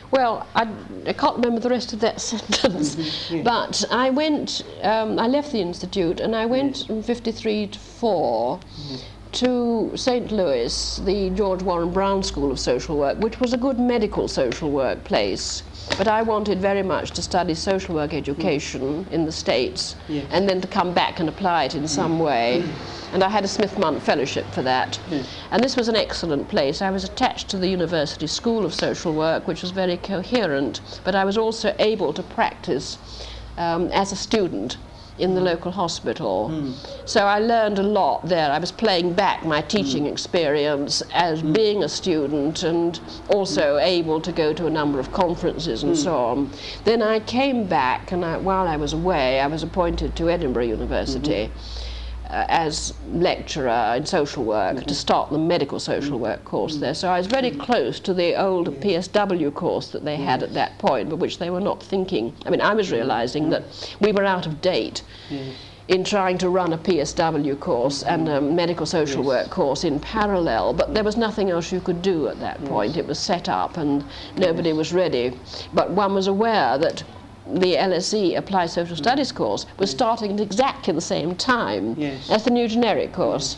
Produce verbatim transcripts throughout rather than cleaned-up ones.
Well, I, I can't remember the rest of that sentence, Mm-hmm. Yeah. but I went, um, I left the Institute and I went Yes. from fifty-three to four Yes. to Saint Louis, the George Warren Brown School of Social Work, which was a good medical social work place. But I wanted very much to study social work education in the States, Yes. and then to come back and apply it in some way. And I had a Smith-Mundt Fellowship for that. Yes. And this was an excellent place. I was attached to the University School of Social Work, which was very coherent, but I was also able to practice um, as a student in the local hospital. Mm. So I learned a lot there. I was playing back my teaching Mm. experience as Mm. being a student, and also able to go to a number of conferences and Mm. so on. Then I came back, and I, while I was away, I was appointed to Edinburgh University uh, as lecturer in social work Mm-hmm. to start the medical social work course there. So I was very close to the old P S W course that they had at that point, but which they were not thinking. I mean, I was realizing that we were out of date Yes. in trying to run a P S W course and a medical social Yes. work course in parallel, but there was nothing else you could do at that point. It was set up and nobody was ready. But one was aware that the L S E, Applied Social Studies course, was starting at exactly the same time Yes. as the new generic course.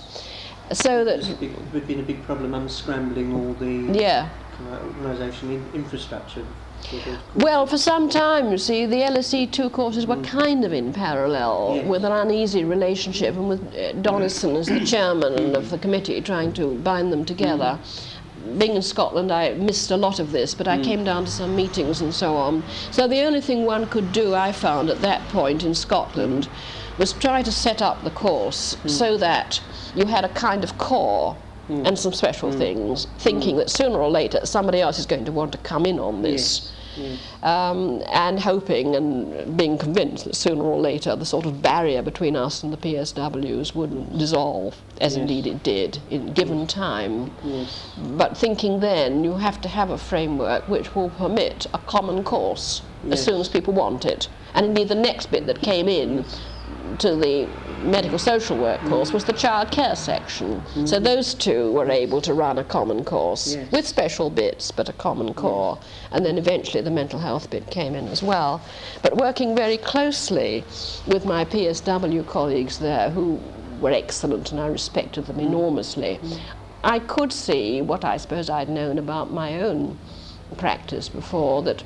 So that, It's a big- It would have been a big problem unscrambling all the yeah. organisation in, infrastructure. for those courses. Well, for some time, you see, the L S E two courses were kind of in parallel, Yes. with an uneasy relationship, and with uh, Donison as the chairman of the committee trying to bind them together. Being in Scotland, I missed a lot of this, but I came down to some meetings and so on. So the only thing one could do, I found at that point in Scotland, was try to set up the course so that you had a kind of core and some special things, thinking that sooner or later somebody else is going to want to come in on this. Yes. Yes. Um, and hoping and being convinced that sooner or later the sort of barrier between us and the P S Ws would dissolve, as Yes. indeed it did, in given time. Yes. But thinking then you have to have a framework which will permit a common course as Yes. soon as people want it. And indeed the next bit that came in to the medical social work course was the child care section. So those two were able to run a common course Yes. with special bits, but a common core. And then eventually the mental health bit came in as well. But working very closely with my P S W colleagues there, who were excellent and I respected them enormously, I could see what I suppose I'd known about my own practice before, that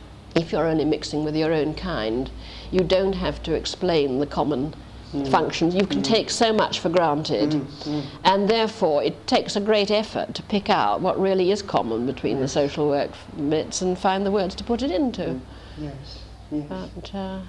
if you're only mixing with your own kind, you don't have to explain the common functions. You can take so much for granted, and therefore it takes a great effort to pick out what really is common between the social work bits and find the words to put it into. Yes. Yes. But, uh,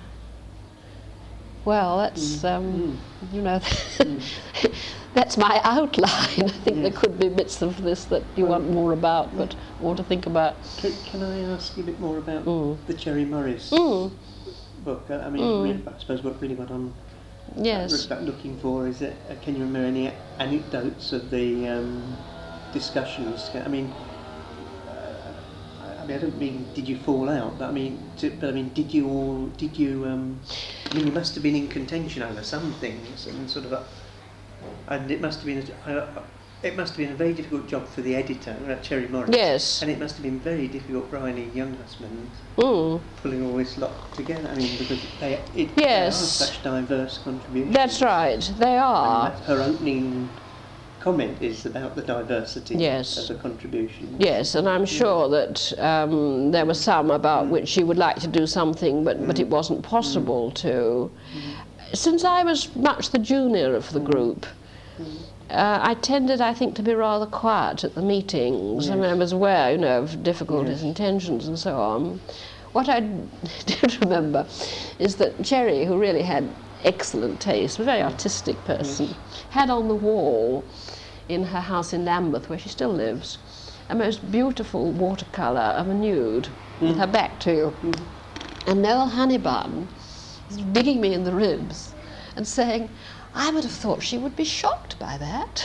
well, that's, um, you know, that's my outline. I think there Yes. could be bits of this that you want more about, but or to think about. Can, can I ask you a bit more about Mm. the Cherry Morris Mm. book? I mean, Mm. really, I suppose what really what I'm Yes. uh, looking for is that, uh, can you remember any anecdotes of the um, discussions? I mean, uh, I mean, I don't mean did you fall out, but I mean, to, but I mean, did you all? Did you? Um, I mean, you must have been in contention over some things, and sort of, a, and it must have been. A, uh, it must have been a very difficult job for the editor at Cherry Morris. Yes. And it must have been very difficult for Eileen Younghusband Mm. pulling all this lot together. I mean, because they, it, Yes. they are such diverse contributions. That's right. They And are. that- her opening comment is about the diversity Yes. of the contributions. Yes, and I'm sure that um, there were some about which she would like to do something, but, but it wasn't possible to. Since I was much the junior of the group, uh, I tended, I think, to be rather quiet at the meetings. I mean, I was aware, you know, of difficulties Yes. and tensions and so on. What I did remember is that Cherry, who really had excellent taste, a very artistic person, had on the wall in her house in Lambeth, where she still lives, a most beautiful watercolour of a nude with her back to you. And Noel Honeybun was digging me in the ribs and saying, I would have thought she would be shocked by that.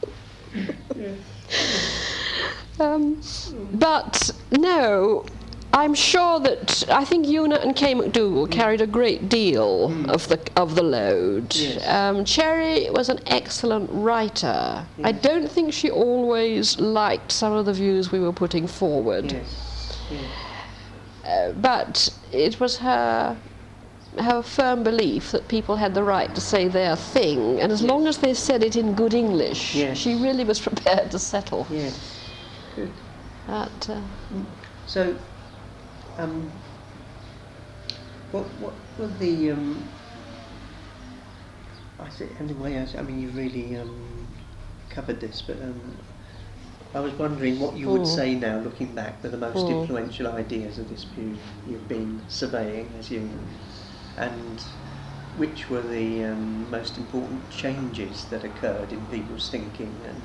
um, but no, I'm sure that I think Una and Kay McDougall mm. carried a great deal mm. of the of the load. Yes. Um, Cherry was an excellent writer. Yes. I don't think she always liked some of the views we were putting forward. Yes. Yes. Uh, but it was her her firm belief that people had the right to say their thing, and as yes. long as they said it in good English, yes. she really was prepared to settle. Yes. Good. But, uh, so, um, what what were the um, I think anyway? I, I mean, you really um, covered this, but um, I was wondering what you would mm. say now, looking back, were the most mm. influential ideas of this period you've been surveying, as you, and which were the um, most important changes that occurred in people's thinking and.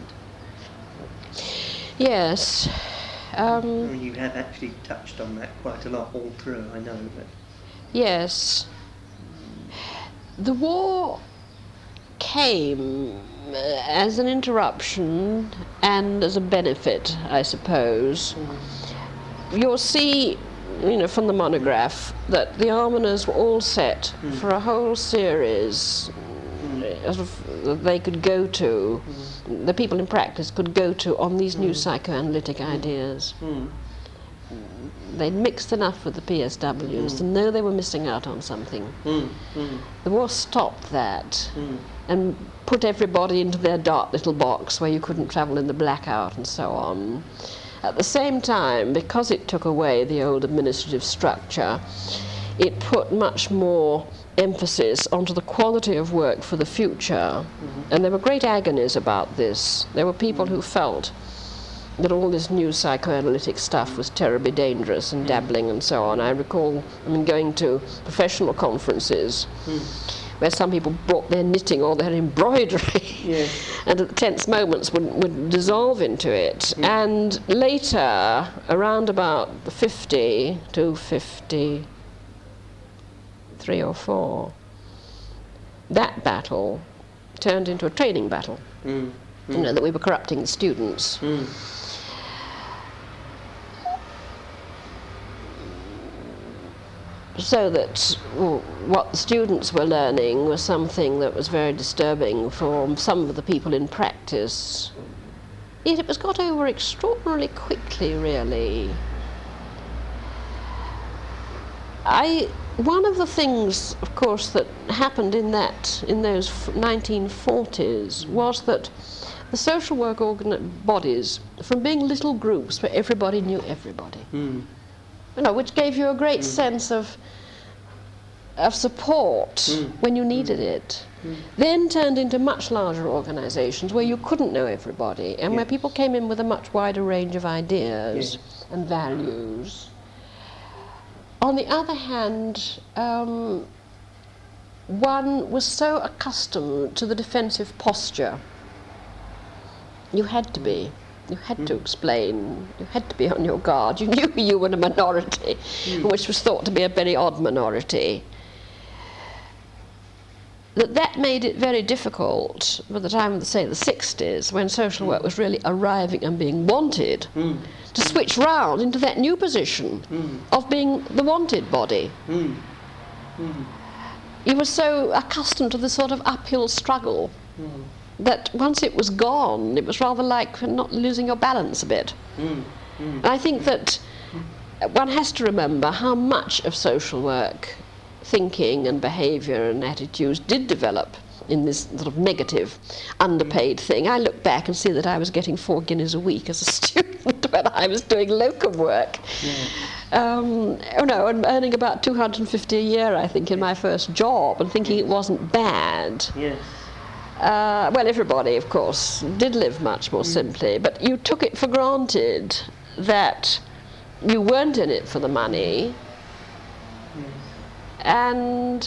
Yes. Um, you have actually touched on that quite a lot all through, I know. But yes. The war came uh, as an interruption and as a benefit, I suppose. Mm. You'll see, you know, from the monograph that the almoners were all set mm. for a whole series mm. of, that they could go to. Mm. The people in practice could go to on these mm. new psychoanalytic mm. ideas. Mm. They'd mixed enough with the P S Ws mm. to know they were missing out on something. Mm. Mm. The war stopped that mm. and put everybody into their dark little box where you couldn't travel in the blackout and so on. At the same time, because it took away the old administrative structure, it put much more emphasis onto the quality of work for the future. Mm-hmm. And there were great agonies about this. There were people mm-hmm. who felt that all this new psychoanalytic stuff was terribly dangerous and dabbling and so on. I recall I mean, going to professional conferences mm. where some people brought their knitting or their embroidery yes. and at the tense moments would, would dissolve into it. Mm. And later, around about fifty to fifty, three or four, that battle turned into a training battle. Mm. Mm. You know, that we were corrupting the students. Mm. So that well, what the students were learning was something that was very disturbing for some of the people in practice. Yet it was got over extraordinarily quickly, really. I One of the things, of course, that happened in that in those nineteen forties was that the social work organ- bodies, from being little groups where everybody knew everybody, mm. you know, which gave you a great mm. sense of of support mm. when you needed mm. it, mm. then turned into much larger organisations where you couldn't know everybody and yes. where people came in with a much wider range of ideas yes. and values. On the other hand, um, one was so accustomed to the defensive posture. You had to be. You had mm. to explain. You had to be on your guard. You knew you were a minority, mm. which was thought to be a very odd minority. That that made it very difficult by the time of, say, the sixties, when social work was really arriving and being wanted, mm. to switch round into that new position mm. of being the wanted body. Mm. Mm. You were so accustomed to this sort of uphill struggle mm. that once it was gone, it was rather like not losing your balance a bit. Mm. Mm. And I think that one has to remember how much of social work thinking and behaviour and attitudes did develop in this sort of negative, underpaid thing. I look back and see that I was getting four guineas a week as a student when I was doing locum work. Yeah. Um, oh no, and earning about two hundred fifty a year, I think, in my first job, and thinking it wasn't bad. Yes. Uh, well, everybody, of course, did live much more mm. simply, but you took it for granted that you weren't in it for the money, yes. and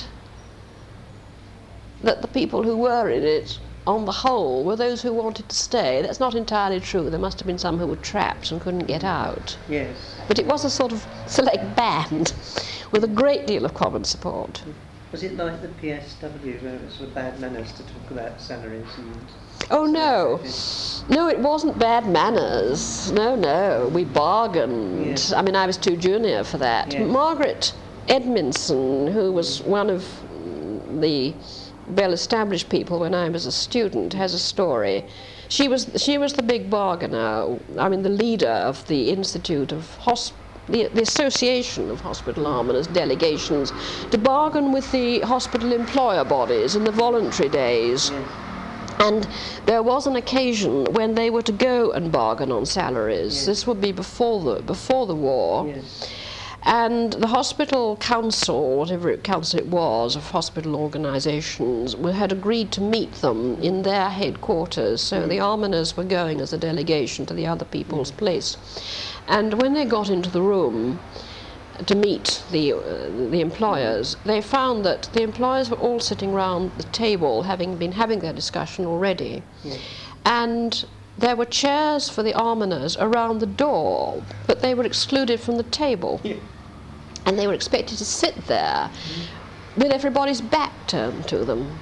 that the people who were in it, on the whole, were those who wanted to stay. That's not entirely true. There must have been some who were trapped and couldn't get out. Yes. But it was a sort of select band with a great deal of common support. Was it like the P S W, where it was sort of bad manners to talk about salaries and... Oh no, no, it wasn't bad manners. No, no, we bargained. Yeah. I mean, I was too junior for that. Yeah. Margaret Edmondson, who was one of the well-established people when I was a student, has a story. She was she was the big bargainer. I mean, the leader of the Institute of Hosp the, the Association of Hospital Almoners delegations, to bargain with the hospital employer bodies in the voluntary days. Yeah. And there was an occasion when they were to go and bargain on salaries. Yes. This would be before the before the war. Yes. And the hospital council, whatever it, council it was, of hospital organisations, had agreed to meet them in their headquarters. So Mm. the almoners were going as a delegation to the other people's place. And when they got into the room to meet the, uh, the employers, they found that the employers were all sitting round the table, having been having their discussion already. Yes. And there were chairs for the almoners around the door, but they were excluded from the table. Yeah. And they were expected to sit there with everybody's back turned to them.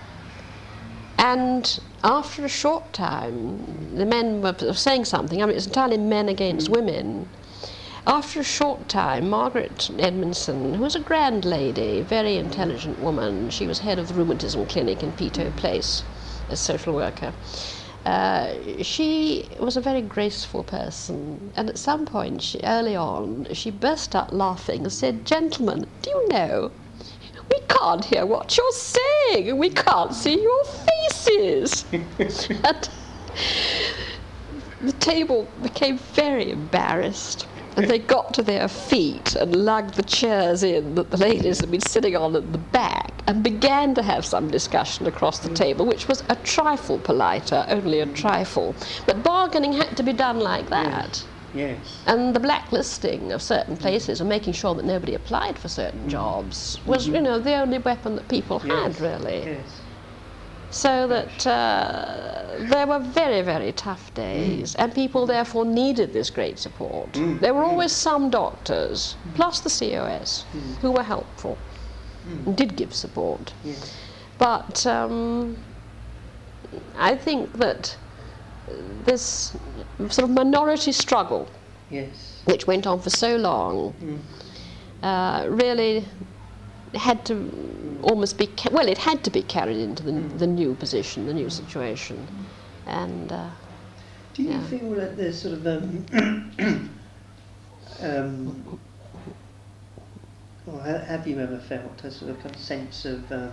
And after a short time, the men were saying something. I mean, it's entirely men against women. After a short time, Margaret Edmondson, who was a grand lady, very intelligent woman, she was head of the rheumatism clinic in Peto Place, a social worker. Uh, she was a very graceful person, and at some point, she, early on, she burst out laughing and said, "Gentlemen, do you know, we can't hear what you're saying, we can't see your faces." And the table became very embarrassed, and they got to their feet and lugged the chairs in that the ladies had been sitting on at the back, and began to have some discussion across the table, which was a trifle politer, only a trifle. But bargaining had to be done like that. Yes. And the blacklisting of certain places and making sure that nobody applied for certain jobs was, you know, the only weapon that people had, Yes. really. Yes. So that uh, there were very, very tough days, and people therefore needed this great support. Mm. There were always some doctors, plus the C O S, who were helpful and did give support. Yes. But um, I think that this sort of minority struggle, Yes. which went on for so long, Mm. uh, really had to almost be, ca- well, it had to be carried into the, the new position, the new situation. And uh, Do you Yeah. feel that there's sort of um, um, or ha- have you ever felt a sort of kind of sense of um,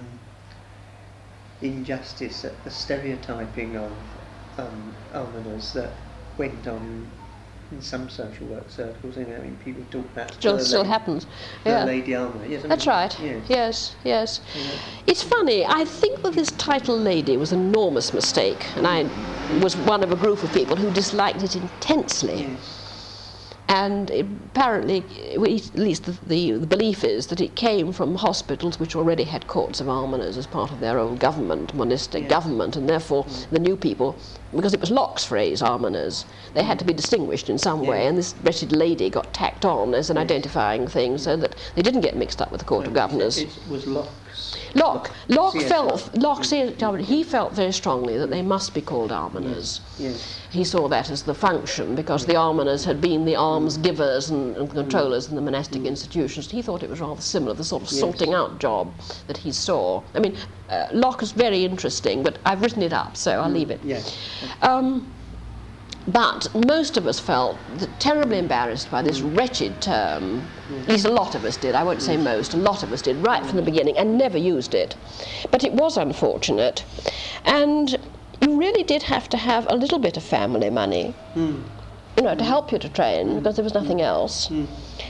injustice at the stereotyping of um, almoners that went on in some social work circles? You know, I mean, people talk about still, the still lady, happens. the Yeah. lady almoner. Yes, I That's mean, right. Yes. Yes, yes. Yeah. It's funny, I think that this title lady was an enormous mistake, and I was one of a group of people who disliked it intensely. Yes. And it, apparently, well, at least the, the, the belief is that it came from hospitals which already had courts of almoners as part of their old government, monastic Yeah. government, and therefore the new people, because it was Locke's phrase, almoners, they had to be distinguished in some way, Yeah. and this wretched lady got tacked on as an Yes. identifying thing so that they didn't get mixed up with the Court of No, Governors. It was Locke's. Locke, Locke C S felt, Locke, Mm. C S he felt very strongly that they must be called almoners. Yes. He saw that as the function, because the almoners had been the alms givers and, and controllers in the monastic institutions. He thought it was rather similar, the sort of Yes. sorting out job that he saw. I mean, uh, Locke is very interesting, but I've written it up, so I'll leave it. Yes. Um, but most of us felt th- terribly embarrassed by this wretched term. At least a lot of us did. I won't say most. A lot of us did, right from the beginning, and never used it. But it was unfortunate. And you really did have to have a little bit of family money, Mm. you know, to help you to train, because there was nothing else. Mm.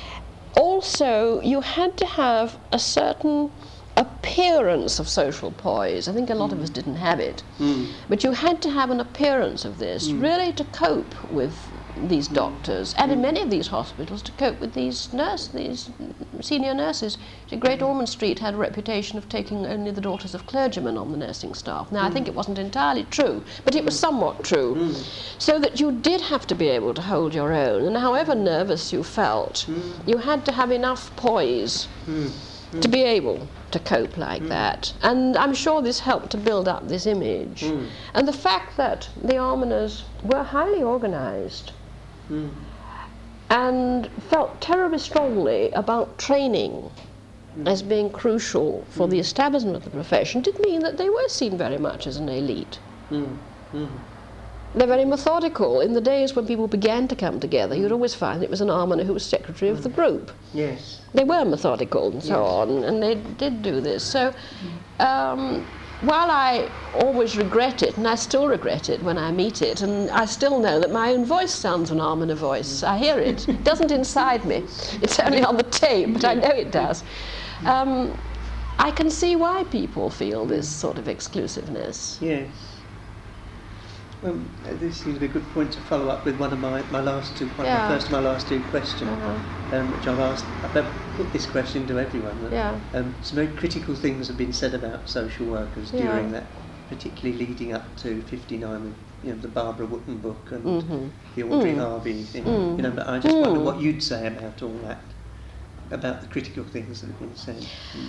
Also, you had to have a certain appearance of social poise. I think a lot of us didn't have it. Mm. But you had to have an appearance of this, really to cope with these doctors, and in many of these hospitals to cope with these nurse, these senior nurses. See, Great Ormond Street had a reputation of taking only the daughters of clergymen on the nursing staff. Now, I think it wasn't entirely true, but it was somewhat true. So that you did have to be able to hold your own, and however nervous you felt, you had to have enough poise Mm. to be able to cope like mm. that. And I'm sure this helped to build up this image. Mm. And the fact that the almoners were highly organised mm. and felt terribly strongly about training mm. as being crucial for mm. the establishment of the profession did mean that they were seen very much as an elite. Mm. Mm. They're very methodical. In the days when people began to come together, you'd always find it was an almoner who was secretary of the group. Yes. They were methodical and so yes. on, and they did do this. So um, while I always regret it, and I still regret it when I meet it, and I still know that my own voice sounds an almoner voice. I hear it. It doesn't inside me. It's only on the tape, but I know it does. Um, I can see why people feel this sort of exclusiveness. Yes. Well, this seems to be a good point to follow up with one of my, my last two, one yeah. of my first and my last two questions, uh-huh. um, which I've asked. I've put this question to everyone. That, yeah. um, some very critical things have been said about social workers yeah. during that, particularly leading up to fifty-nine, with you know the Barbara Wootton book and mm-hmm. the Audrey mm. Harvey thing. Mm. You know, but I just mm. wonder what you'd say about all that, about the critical things that have been said. Mm.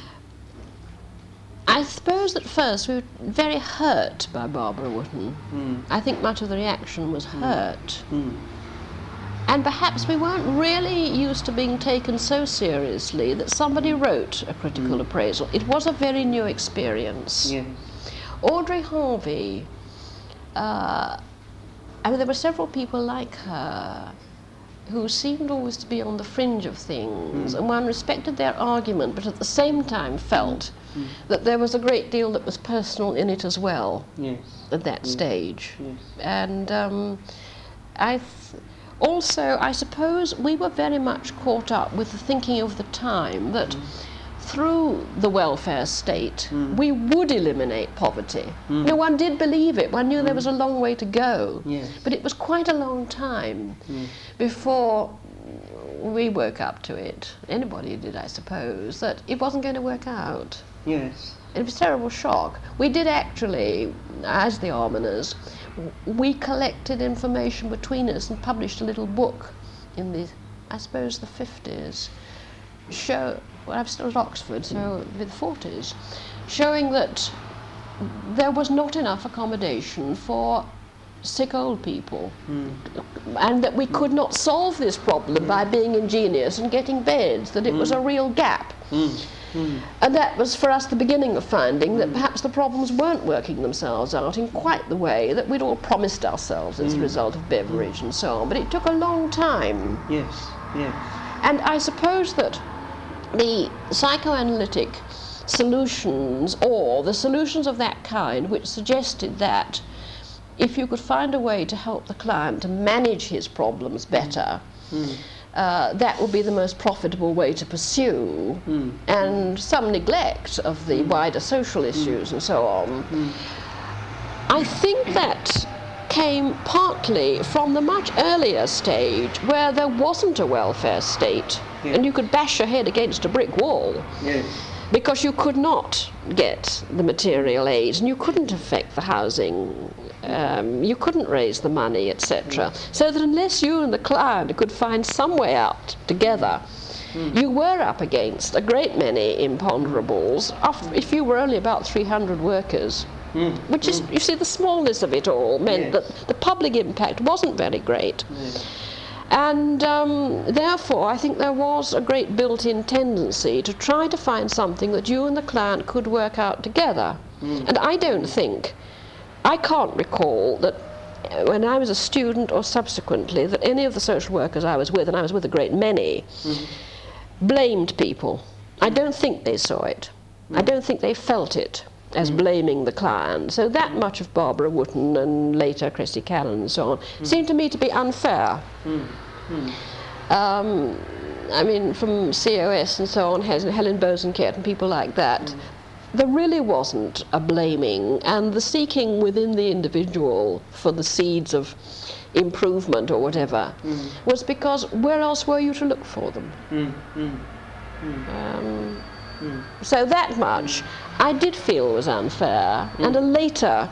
I suppose at first we were very hurt by Barbara Wootton. Mm. I think much of the reaction was mm. hurt. Mm. And perhaps we weren't really used to being taken so seriously that somebody wrote a critical mm. appraisal. It was a very new experience. Yes. Audrey Harvey, uh, I mean, there were several people like her who seemed always to be on the fringe of things, mm. and one respected their argument, but at the same time felt mm. that there was a great deal that was personal in it as well. Yes. At that yes. stage. Yes. And um, I th- also, I suppose we were very much caught up with the thinking of the time that mm. through the welfare state mm. we would eliminate poverty. Mm. No one did believe it. One knew mm. there was a long way to go. Yes. But it was quite a long time mm. before we woke up to it. Anybody did, I suppose, that it wasn't going to work out. Yes. It was a terrible shock. We did actually, as the almoners, we collected information between us and published a little book in the, I suppose, the fifties, show, well, I'm still at Oxford, so the forties, showing that there was not enough accommodation for sick old people, mm. and that we could not solve this problem mm. by being ingenious and getting beds, that it mm. was a real gap. Mm. Mm. And that was for us the beginning of finding mm. that perhaps the problems weren't working themselves out in quite the way that we'd all promised ourselves as mm. a result of Beveridge and so on. But it took a long time. Yes, yes. And I suppose that the psychoanalytic solutions, or the solutions of that kind, which suggested that if you could find a way to help the client to manage his problems better, mm. uh, that would be the most profitable way to pursue, mm. and some neglect of the mm. wider social issues mm. and so on. Mm. I think that came partly from the much earlier stage where there wasn't a welfare state, yeah. and you could bash your head against a brick wall. Yes. Because you could not get the material aid, and you couldn't affect the housing, um, you couldn't raise the money, et cetera. Mm. So that unless you and the client could find some way out together, mm. you were up against a great many imponderables. If you were only about three hundred workers, mm. which is, mm. you see, the smallness of it all meant yes. that the public impact wasn't very great. Yes. And um, therefore, I think there was a great built-in tendency to try to find something that you and the client could work out together. Mm. And I don't think, I can't recall that when I was a student or subsequently, that any of the social workers I was with, and I was with a great many, mm. blamed people. I don't think they saw it. Mm. I don't think they felt it as mm. blaming the client. So that much of Barbara Wootton and later Christy Callan and so on mm. seemed to me to be unfair. Mm. Mm. Um, I mean, from C O S and so on, Helen Bosanquet and people like that, mm. there really wasn't a blaming, and the seeking within the individual for the seeds of improvement or whatever mm. was because where else were you to look for them? Mm. Mm. Mm. Um, Mm. So that much I did feel was unfair, mm. and a later,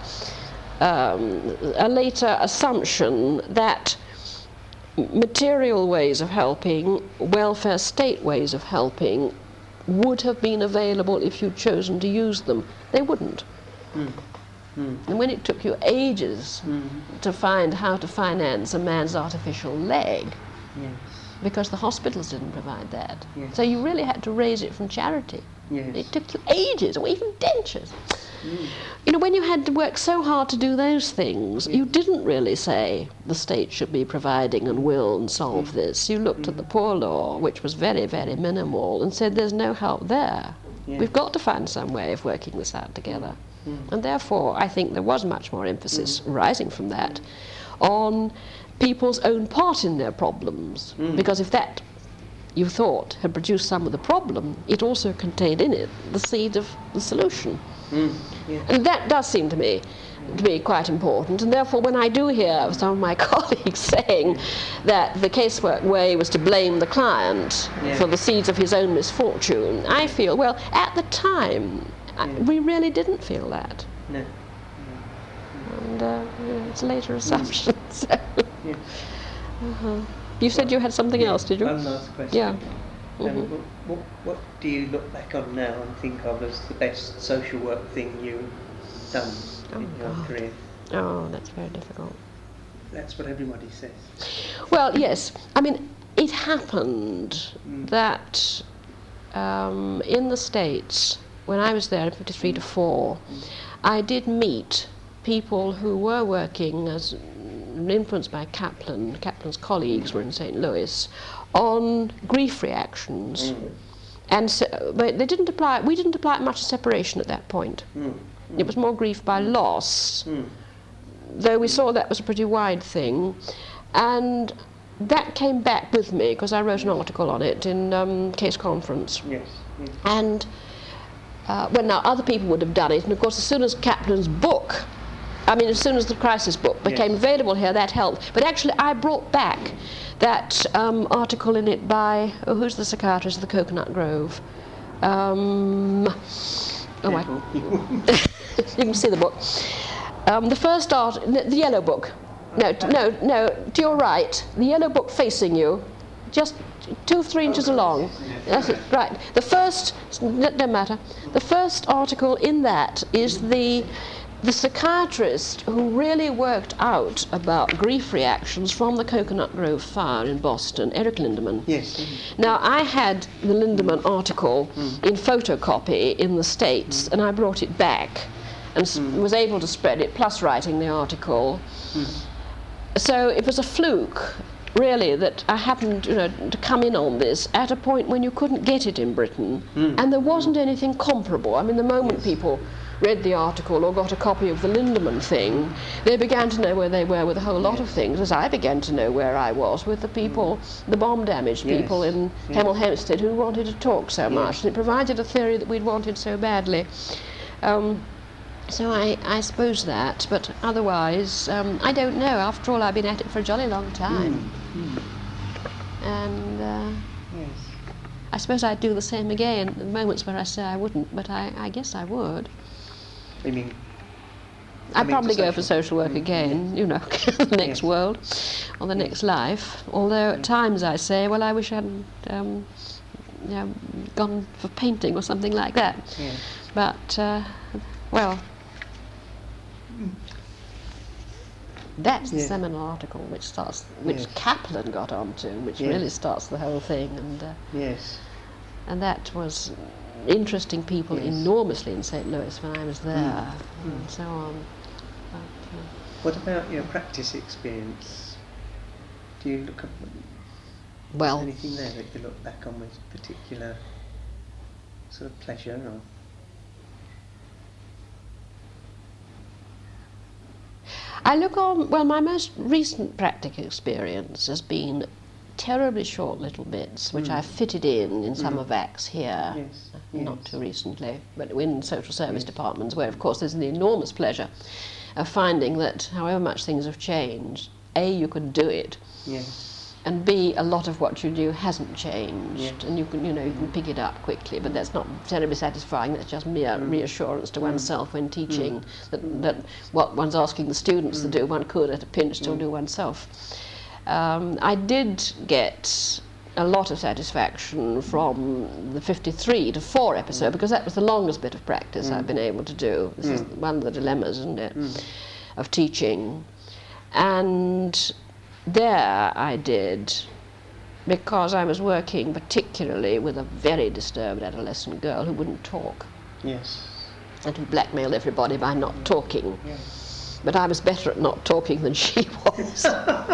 um, a later assumption that material ways of helping, welfare state ways of helping, would have been available if you'd chosen to use them. They wouldn't. Mm. Mm. And when it took you ages Mm. to find how to finance a man's artificial leg, Yes. because the hospitals didn't provide that. Yes. So you really had to raise it from charity. Yes. It took ages, or even dentures. Mm. You know, when you had to work so hard to do those things, Yes. you didn't really say the state should be providing and will and solve Mm. this. You looked Mm. at the poor law, which was very, very minimal, and said there's no help there. Yes. We've got to find some way of working this out together. Mm. And therefore, I think there was much more emphasis rising from that on people's own part in their problems. Mm. Because if that, you thought, had produced some of the problem, it also contained in it the seed of the solution. Mm. Yeah. And that does seem to me to be quite important. And therefore, when I do hear some of my colleagues saying that the casework way was to blame the client Yeah. for the seeds of his own misfortune, I feel, well, at the time, I, Yeah. we really didn't feel that. No. And uh, you know, it's a later assumption. So. Yeah. Uh-huh. You said you had something else, did you? One last question. Yeah. Um, Mhm. what, what, what do you look back on now and think of as the best social work thing you've done in Oh, your God. career? Oh, that's very difficult. That's what everybody says. Well, yes. I mean, it happened Mm. that um, in the States, when I was there in fifty-three to four, Mm. I did meet people who were working as influenced by Kaplan. Kaplan's colleagues were in Saint Louis on grief reactions. Mm. And so, but they didn't apply, we didn't apply much to separation at that point. Mm. It was more grief by loss, Mm. though we saw that was a pretty wide thing. And that came back with me, because I wrote an article on it in um, Case Conference. Yes. Yes. And, uh, well, now, other people would have done it, and of course, as soon as Kaplan's book, I mean, as soon as the Crisis book became Yes. available here, that helped. But actually, I brought back that um, article in it by, oh, who's the psychiatrist of the Coconut Grove? Um, oh, I, Careful. you can see the book. Um, the first art, the, the yellow book. No, t- no, no, to your right. The yellow book facing you, just two, three inches Oh, along. yes, yes, That's it, right. The first, that don't matter. The first article in that is the the psychiatrist who really worked out about grief reactions from the Coconut Grove fire in Boston, Eric Lindemann. Yes. Now, I had the Lindemann article Mm. in photocopy in the States, and I brought it back and s- Mm. was able to spread it, plus writing the article. Mm. So it was a fluke, really, that I happened, you know, to come in on this at a point when you couldn't get it in Britain, Mm. and there wasn't anything comparable. I mean, the moment Yes. people read the article or got a copy of the Lindemann thing, they began to know where they were with a whole lot of Yes. things, as I began to know where I was with the people, the bomb-damaged Yes. people in Yes. Hemel Hempstead who wanted to talk so much, Yes. and it provided a theory that we'd wanted so badly. Um, so I, I suppose that, but otherwise, um, I don't know. After all, I've been at it for a jolly long time, Mm. Mm. and uh, Yes. I suppose I'd do the same again. At the moments where I say I wouldn't, but I, I guess I would. I mean, I'd coming to probably go for social- social work Mm, again, you know, the next Yes. world or the next life. Although at times I say, well, I wish I hadn't um, you know, gone for painting or something like that. Yeah. But, uh, well, that's the Yeah. seminal article which starts, which Yes. Kaplan got onto, which Yes. really starts the whole thing, and uh, Yes. and that was interesting people Yes. enormously in Saint Louis when I was there, Mm. and so on. But, uh, What about your practice experience? Do you look at well, anything there that you look back on with particular sort of pleasure or? I look on, well, my most recent practical experience has been terribly short little bits, which Mm. I've fitted in in some Mm. of acts here, Yes, not yes. too recently, but in social service Yes. departments, where, of course, there's the enormous pleasure of finding that however much things have changed, A, you can do it, Yes. and B, a lot of what you do hasn't changed, Yes. and you can, you know, you can pick it up quickly, but that's not terribly satisfying. That's just mere Mm. reassurance to Mm. oneself when teaching that, that what one's asking the students to do, one could at a pinch still Mm. do oneself. Um, I did get a lot of satisfaction from the fifty-three to four episode, because that was the longest bit of practice mm. I've been able to do. This mm. is one of the dilemmas, isn't it, mm. of teaching. And there I did, because I was working particularly with a very disturbed adolescent girl who wouldn't talk. Yes. And who blackmailed everybody by not talking. Yes. But I was better at not talking than she was.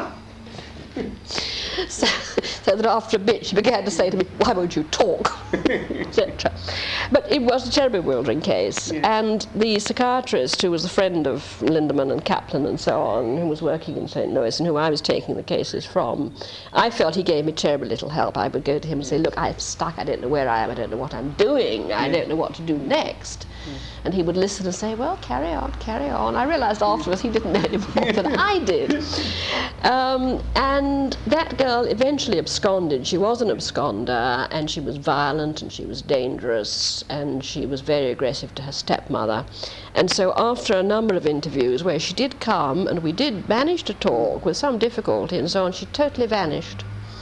So, so that after a bit she began to say to me, "Why won't you talk?" et cetera. But it was a terribly bewildering case, yeah. And the psychiatrist, who was a friend of Lindemann and Kaplan and so on, who was working in Saint Louis and who I was taking the cases from, I felt he gave me terribly little help. I would go to him and say, "Look, I'm stuck, I don't know where I am, I don't know what I'm doing, I don't know what to do next." Yeah. And he would listen and say, "Well, carry on, carry on." I realised afterwards he didn't know any more than I did. Um, and that girl eventually absconded. She was an absconder, and she was violent, and she was dangerous, and she was very aggressive to her stepmother. And so after a number of interviews where she did come, and we did manage to talk with some difficulty and so on, she totally vanished.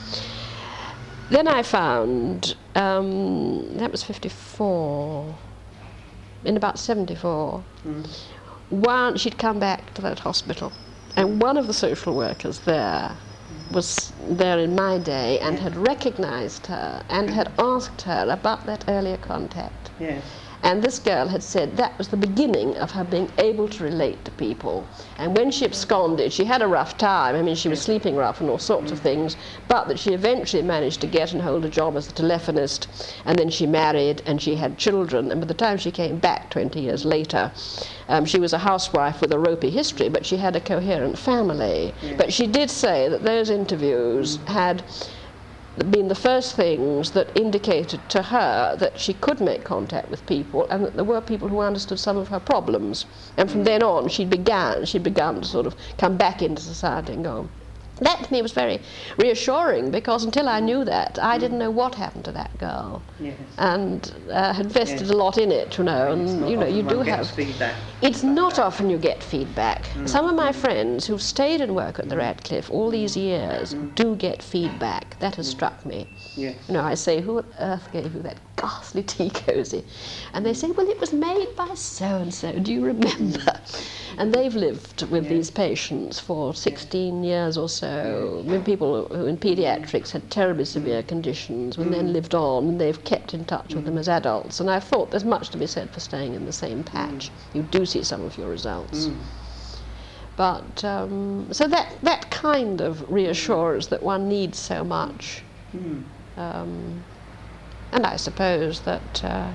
Then I found, um, that was fifty-four, in about seventy-four, mm. one, she'd come back to that hospital, and one of the social workers there was there in my day and had recognized her and had asked her about that earlier contact. Yes. And this girl had said that was the beginning of her being able to relate to people. And when she absconded, she had a rough time. I mean, she was sleeping rough and all sorts of things, but that she eventually managed to get and hold a job as a telephonist, and then she married and she had children. And by the time she came back twenty years later, um, she was a housewife with a ropey history, but she had a coherent family. Yeah. But she did say that those interviews had been the first things that indicated to her that she could make contact with people, and that there were people who understood some of her problems. And from then on, she began, she began to sort of come back into society and go on. That to me was very reassuring, because until I knew that, I didn't know what happened to that girl. Yes. And uh, had invested yes. a lot in it, you know, and, and you know, you do have feedback. It's not often you get feedback. Mm. Some of my friends who've stayed and worked at the Radcliffe all these years mm. do get feedback. That has mm. struck me. Yes. You know, I say, "Who on earth gave you that ghastly tea cosy?" And they say, "Well, it was made by so-and-so, do you remember?" Mm. And they've lived with yes. these patients for sixteen yes. years or so. I mean, people who in paediatrics had terribly severe conditions and mm. then lived on, and they've kept in touch mm. with them as adults. And I thought there's much to be said for staying in the same patch. Mm. You do see some of your results. Mm. But, um, so that, that kind of reassurance that one needs so much. Mm. Um, and I suppose that uh,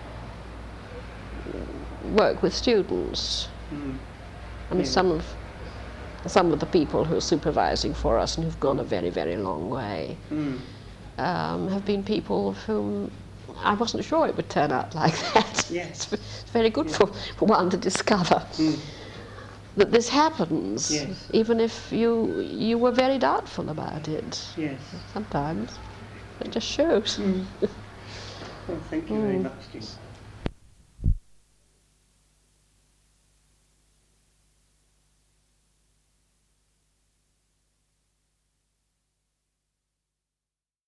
work with students. Mm. I mean, yeah. some of some of the people who are supervising for us and who've gone a very, very long way mm. um, have been people of whom I wasn't sure it would turn out like that. Yes. It's very good yeah. for, for one to discover mm. that this happens, yes. even if you you were very doubtful about it. Yes. Sometimes it just shows. Mm. Well, thank you mm. very much, Jean.